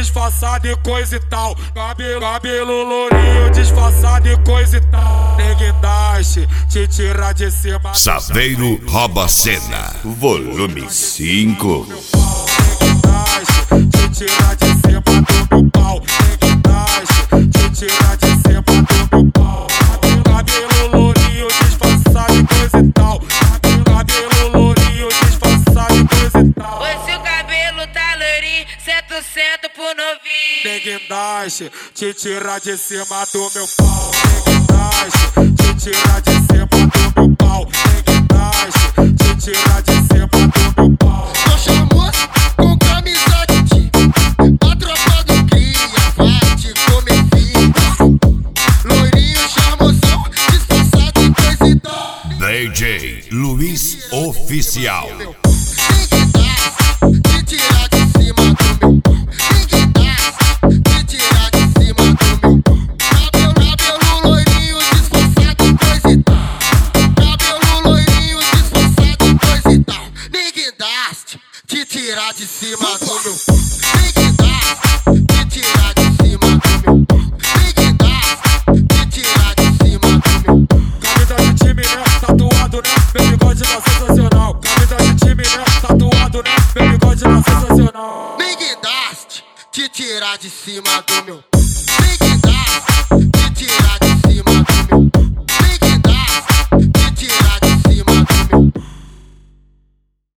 disfarçado e coisa e tal. Cabelo lourinho disfarçado e coisa e tal. Neguindaste, te tirar de cima. Saveiro rouba cena, volume 5. Neguindaste, te tirar de cima do meu pau. Neguindaste, te tirar de cima do meu pau. Cabelo lourinho disfarçado e coisa e tal. Cabelo lourinho disfarçado e coisa e tal. Oi, se o cabelo tá lourinho, 100% pro novinho. Neguindaste, te tirar de cima do meu pau. Neguindaste, te tirar de cima do meu pau. Neguindaste, te tirar de cima do meu pau. Tô chamoso com camisa de time. A tropa do cria vai te comer vivo. Loirinho chamosão, disfarçado e coisa e tal. DJ Luiz Oficial. Ninguém dá de tirar de cima do meu pau. Ninguém dá de tirar de cima do meu pau. Cabelo loirinho disfarçado e coisa e tal. Cabelo loirinho disfarçado e coisa e tal. Ninguém dá de tirar de cima do meu pau. Ninguém dá de tirar de cima do meu pau. Ninguém dá de tirar de cima do meu pau. Camisa de time, né? Tatuado, né? Meu bigode tá sensacional. Camisa de time, né? Tatuado, né? Meu bigode tá sensacional. Ninguém dá de tirar de cima do meu pau. Ninguém dá de tirar de